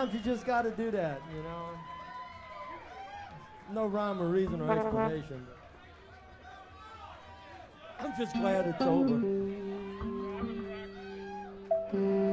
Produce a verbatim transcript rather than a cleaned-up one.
Sometimes you just got to do that, you know. No rhyme or reason or explanation. I'm just glad it's over.